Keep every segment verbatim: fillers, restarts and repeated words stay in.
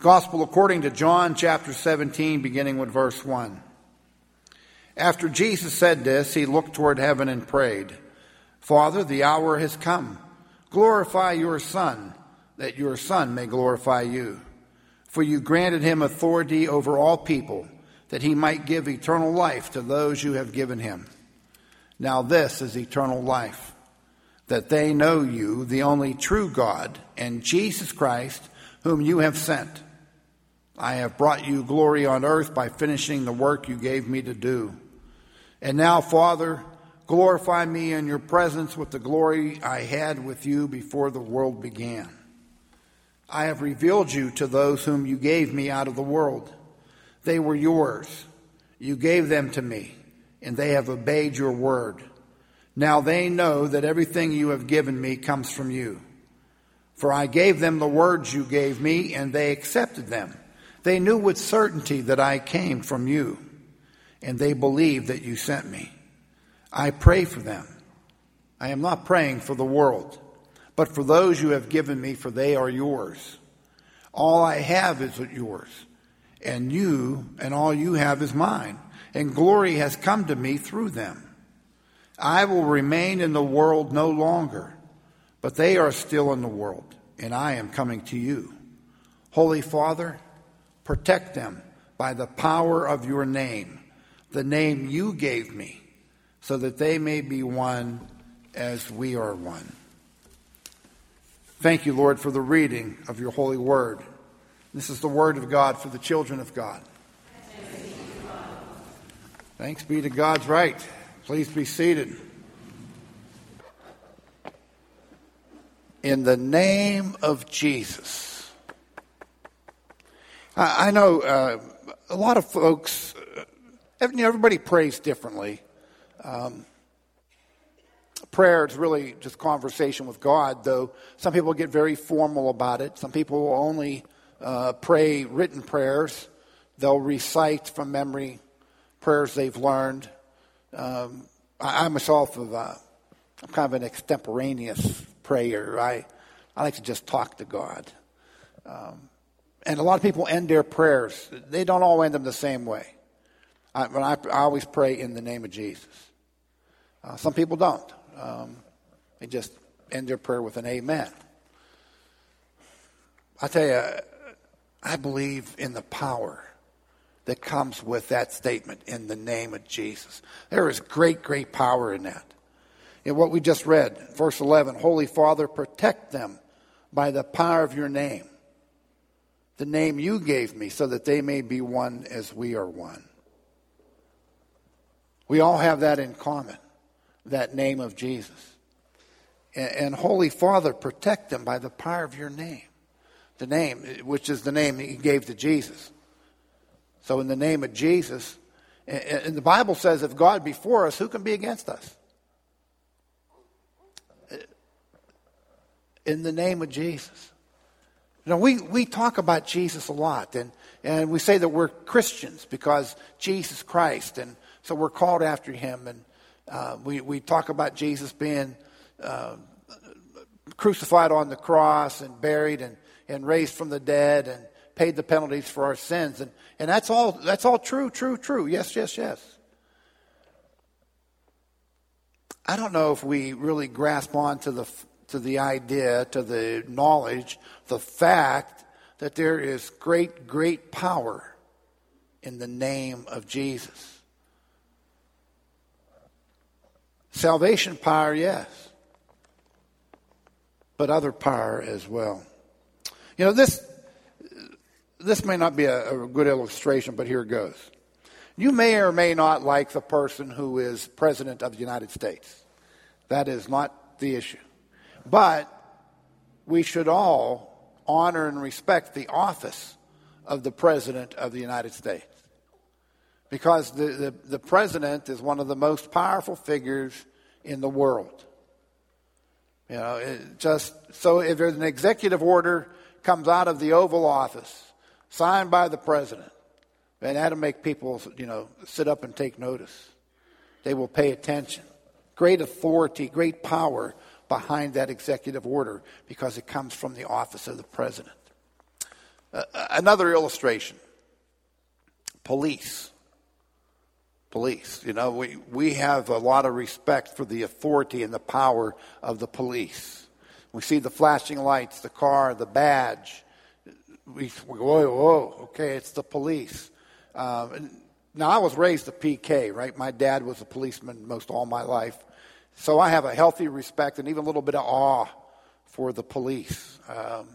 Gospel according to John chapter seventeen, beginning with verse one. After Jesus said this, he looked toward heaven and prayed, Father, the hour has come. Glorify your Son, that your Son may glorify you. For you granted him authority over all people, that he might give eternal life to those you have given him. Now this is eternal life, that they know you, the only true God, and Jesus Christ, whom you have sent. I have brought you glory on earth by finishing the work you gave me to do. And now, Father, glorify me in your presence with the glory I had with you before the world began. I have revealed you to those whom you gave me out of the world. They were yours. You gave them to me, and they have obeyed your word. Now they know that everything you have given me comes from you. For I gave them the words you gave me, and they accepted them. They knew with certainty that I came from you, and they believed that you sent me. I pray for them. I am not praying for the world, but for those you have given me, for they are yours. All I have is yours, and you and all you have is mine, and glory has come to me through them. I will remain in the world no longer, but they are still in the world, and I am coming to you. Holy Father, protect them by the power of your name, the name you gave me, so that they may be one as we are one. Thank you, Lord, for the reading of your holy word. This is the word of God for the children of God. Thanks be to God's right. Please be seated. In the name of Jesus. I know uh, a lot of folks, uh, everybody prays differently. Um, prayer is really just conversation with God, though some people get very formal about it. Some people will only uh, pray written prayers. They'll recite from memory prayers they've learned. Um, I, I myself, have, uh, I'm kind of an extemporaneous prayer. I, I like to just talk to God. Um, And a lot of people end their prayers. They don't all end them the same way. I, but I, I always pray in the name of Jesus. Uh, some people don't. Um, they just end their prayer with an amen. I tell you, I believe in the power that comes with that statement, in the name of Jesus. There is great, great power in that. In what we just read, verse eleven, Holy Father, protect them by the power of your name, the name you gave me, so that they may be one as we are one. We all have that in common, that name of Jesus. And, and Holy Father, protect them by the power of your name, the name, which is the name that you gave to Jesus. So in the name of Jesus, and, and the Bible says, if God be for us, who can be against us? In the name of Jesus. You know, we, we talk about Jesus a lot, and, and we say that we're Christians because Jesus Christ, and so we're called after him, and uh, we, we talk about Jesus being uh, crucified on the cross and buried and, and raised from the dead and paid the penalties for our sins, and, and that's all that's all true, true, true. Yes, yes, yes. I don't know if we really grasp on to the to the idea, to the knowledge, the fact that there is great, great power in the name of Jesus. Salvation power, yes, but other power as well. You know, this this may not be a, a good illustration, but here it goes. You may or may not like the person who is president of the United States. That is not the issue. But we should all honor and respect the office of the President of the United States. Because the, the, the President is one of the most powerful figures in the world. You know, it just so if there's an executive order comes out of the Oval Office, signed by the President, and that'll make people, you know, sit up and take notice. They will pay attention. Great authority, great power behind that executive order because it comes from the office of the president. Uh, another illustration. Police. Police. You know, we, we have a lot of respect for the authority and the power of the police. We see the flashing lights, the car, the badge. We, we go, whoa, whoa, okay, it's the police. Um, and now, I was raised a P K, right? My dad was a policeman most all my life. So I have a healthy respect and even a little bit of awe for the police. Um,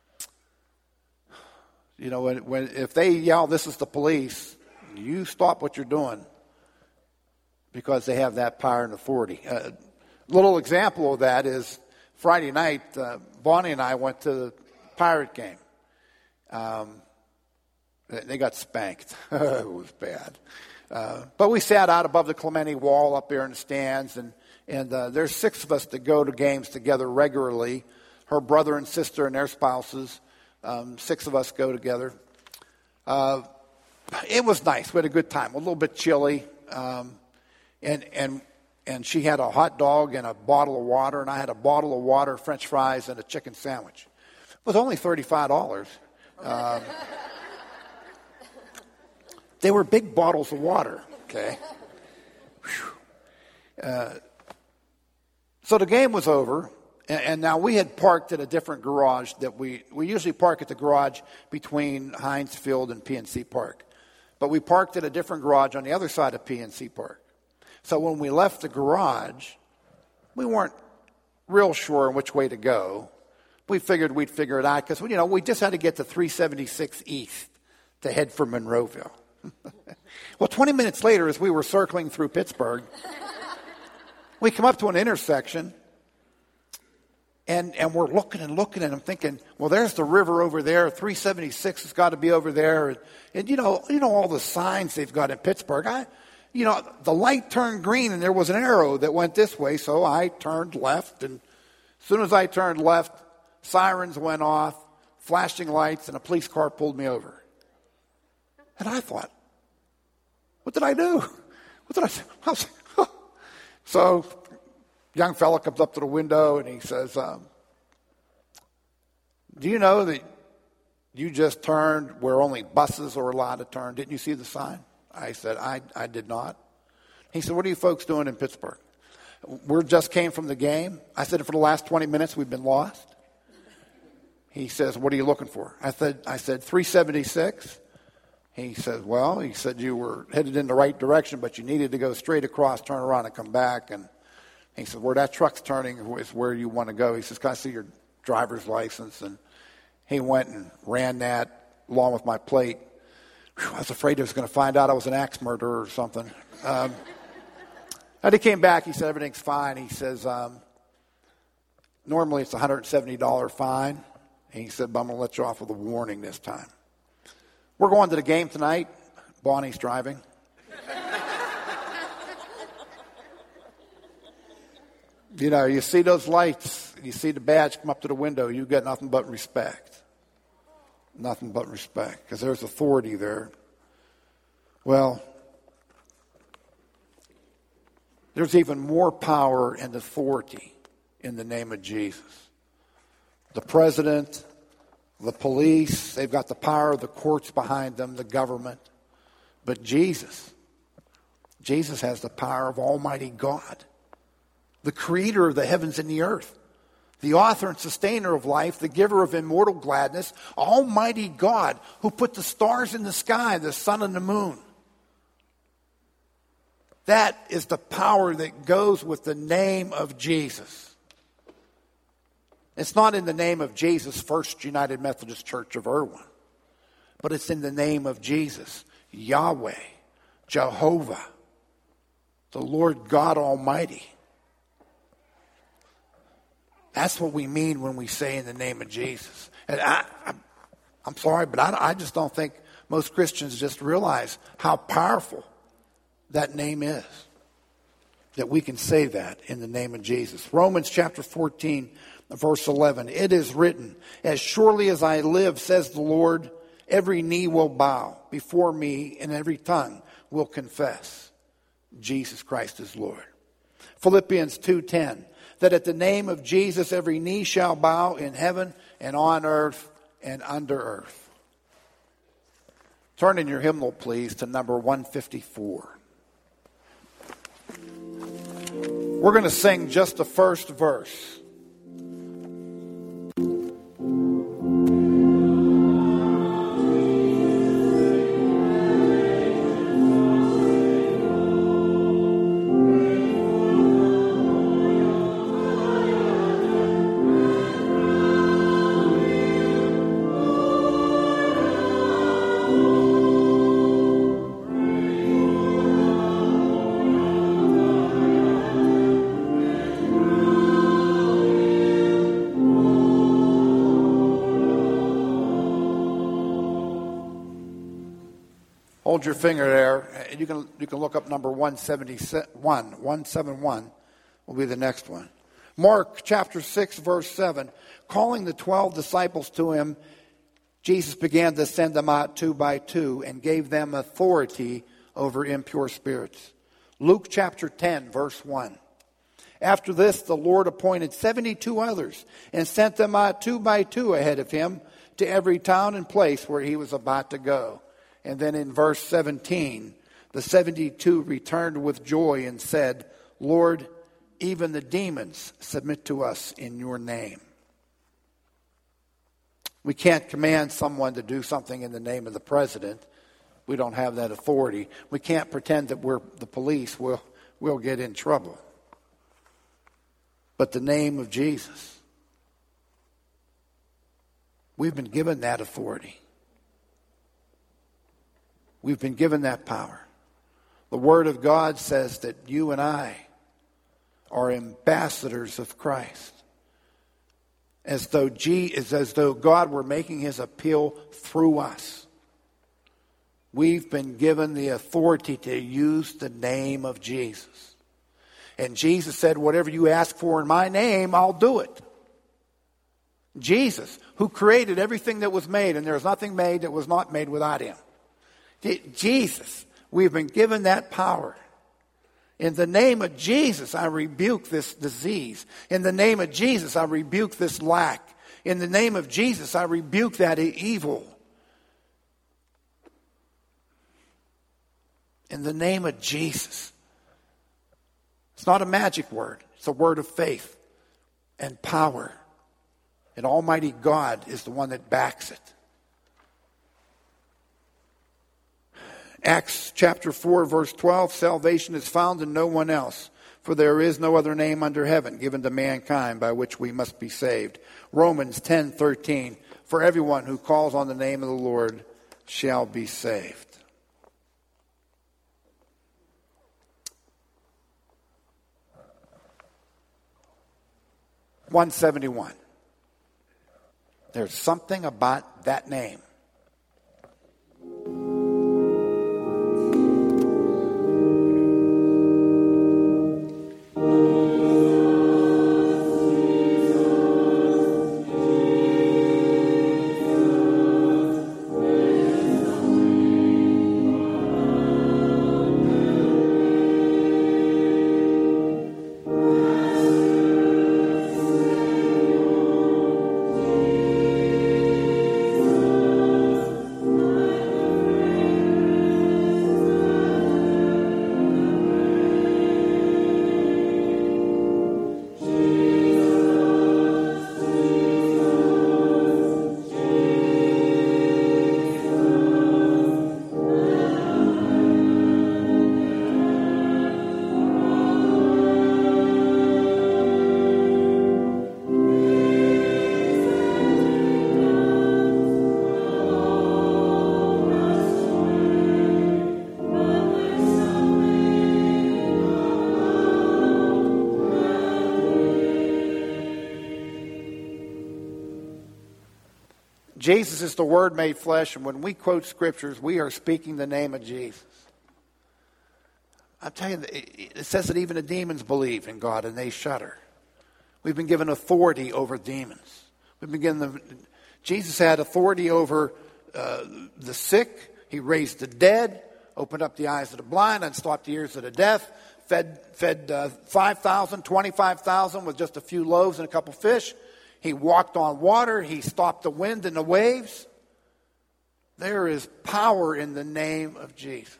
you know, when, when if they yell, "This is the police," you stop what you're doing because they have that power and authority. A uh, little example of that is Friday night, uh, Bonnie and I went to the Pirate game. Um, they got spanked. It was bad. Uh, but we sat out above the Clemente wall up there in the stands, and, and uh, there's six of us that go to games together regularly. Her brother and sister and their spouses. Um, six of us go together. Uh, it was nice. We had a good time. A little bit chilly. Um, and, and, and she had a hot dog and a bottle of water, and I had a bottle of water, French fries, and a chicken sandwich. It was only thirty-five dollars. Um, they were big bottles of water, okay? Uh, so the game was over, and, and now we had parked at a different garage that we, we usually park at the garage between Heinz Field and P N C Park. But we parked at a different garage on the other side of P N C Park. So when we left the garage, we weren't real sure which way to go. We figured we'd figure it out because, you know, we just had to get to three seventy-six East to head for Monroeville. Well, twenty minutes later, as we were circling through Pittsburgh, we come up to an intersection, and, and we're looking and looking, and I'm thinking, well, there's the river over there. three seventy-six has got to be over there. And, and you know, you know all the signs they've got in Pittsburgh. I, you know, the light turned green, and there was an arrow that went this way, so I turned left, and as soon as I turned left, sirens went off, flashing lights, and a police car pulled me over. And I thought, what did I do? What did I do? I was like, huh. So, young fella comes up to the window and he says, um, do you know that you just turned where only buses are allowed to turn? Didn't you see the sign? I said, I, I did not. He said, what are you folks doing in Pittsburgh? We just came from the game. I said, for the last twenty minutes, we've been lost. He says, what are you looking for? I said, I said, three seventy-six. He said, well, he said you were headed in the right direction, but you needed to go straight across, turn around, and come back. And he said, where that truck's turning is where you want to go. He says, can I see your driver's license? And he went and ran that along with my plate. Whew, I was afraid he was going to find out I was an axe murderer or something. Um, and he came back. He said, everything's fine. He says, um, normally it's a one hundred seventy dollars fine. And he said, but I'm going to let you off with a warning this time. We're going to the game tonight. Bonnie's driving. You know, you see those lights, you see the badge come up to the window, you get nothing but respect. Nothing but respect, because there's authority there. Well, there's even more power and authority in the name of Jesus. The president, the police, they've got the power of the courts behind them, the government. But Jesus, Jesus has the power of Almighty God, the creator of the heavens and the earth, the author and sustainer of life, the giver of immortal gladness, Almighty God, who put the stars in the sky, the sun and the moon. That is the power that goes with the name of Jesus. It's not in the name of Jesus, First United Methodist Church of Irwin, but it's in the name of Jesus, Yahweh, Jehovah, the Lord God Almighty. That's what we mean when we say in the name of Jesus. And I, I, I'm sorry, but I, I just don't think most Christians just realize how powerful that name is, that we can say that in the name of Jesus. Romans chapter fourteen, verse eleven, it is written, as surely as I live, says the Lord, every knee will bow before me and every tongue will confess Jesus Christ is Lord. Philippians two ten, that at the name of Jesus every knee shall bow in heaven and on earth and under earth. Turn in your hymnal, please, to number one fifty-four. We're going to sing just the first verse. Hold your finger there. You can you can look up number one seventy-one. one seventy-one will be the next one. Mark chapter six, verse seven. Calling the twelve disciples to him, Jesus began to send them out two by two and gave them authority over impure spirits. Luke chapter ten, verse one. After this, the Lord appointed seventy-two others and sent them out two by two ahead of him to every town and place where he was about to go. And then in verse seventeen, the seventy-two returned with joy and said, Lord, even the demons submit to us in your name. We can't command someone to do something in the name of the president. We don't have that authority. We can't pretend that we're the police. We'll, we'll get in trouble. But the name of Jesus, we've been given that authority. We've been given that power. The Word of God says that you and I are ambassadors of Christ. As though, G, as though God were making his appeal through us. We've been given the authority to use the name of Jesus. And Jesus said, whatever you ask for in my name, I'll do it. Jesus, who created everything that was made, and there was nothing made that was not made without him. Jesus, we've been given that power. In the name of Jesus, I rebuke this disease. In the name of Jesus, I rebuke this lack. In the name of Jesus, I rebuke that evil. In the name of Jesus. It's not a magic word. It's a word of faith and power. And Almighty God is the one that backs it. Acts chapter four, verse twelve, salvation is found in no one else, for there is no other name under heaven given to mankind by which we must be saved. Romans ten, thirteen, for everyone who calls on the name of the Lord shall be saved. one seventy-one. There's something about that name. Jesus is the Word made flesh, and when we quote scriptures, we are speaking the name of Jesus. I'm telling you, it says that even the demons believe in God and they shudder. We've been given authority over demons. We've been given the, Jesus had authority over uh, the sick. He raised the dead, opened up the eyes of the blind, unstopped the ears of the deaf, fed fed uh, five thousand, twenty-five thousand with just a few loaves and a couple fish. He walked on water. He stopped the wind and the waves. There is power in the name of Jesus.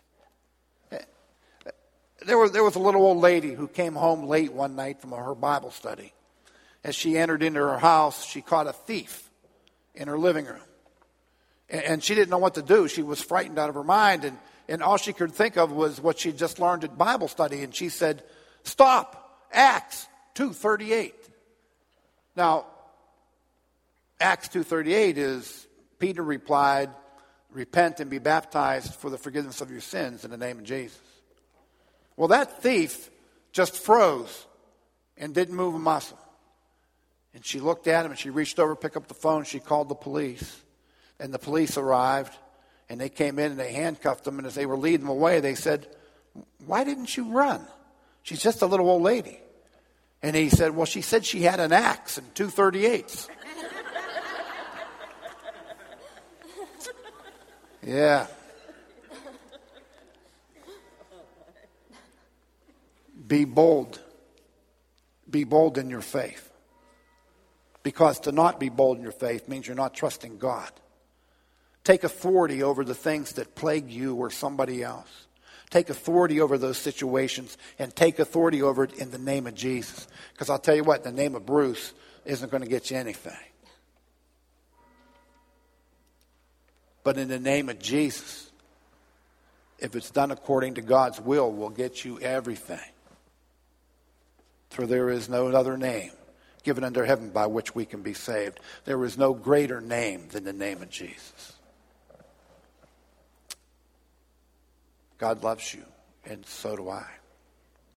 There was, there was a little old lady who came home late one night from her Bible study. As she entered into her house, she caught a thief in her living room. And, and she didn't know what to do. She was frightened out of her mind. And, and all she could think of was what she just learned at Bible study. And she said, "Stop, Acts two thirty-eight. Now, Acts two thirty-eight is, Peter replied, "Repent and be baptized for the forgiveness of your sins in the name of Jesus." Well, that thief just froze and didn't move a muscle. And she looked at him and she reached over, picked up the phone, she called the police. And the police arrived and they came in and they handcuffed him. And as they were leading him away, they said, "Why didn't you run? She's just a little old lady." And he said, "Well, she said she had an axe and two thirty-eights. Yeah. Be bold. Be bold in your faith. Because to not be bold in your faith means you're not trusting God. Take authority over the things that plague you or somebody else. Take authority over those situations and take authority over it in the name of Jesus. Because I'll tell you what, the name of Bruce isn't going to get you anything. But in the name of Jesus, if it's done according to God's will, will get you everything. For there is no other name given under heaven by which we can be saved. There is no greater name than the name of Jesus. God loves you, and so do I.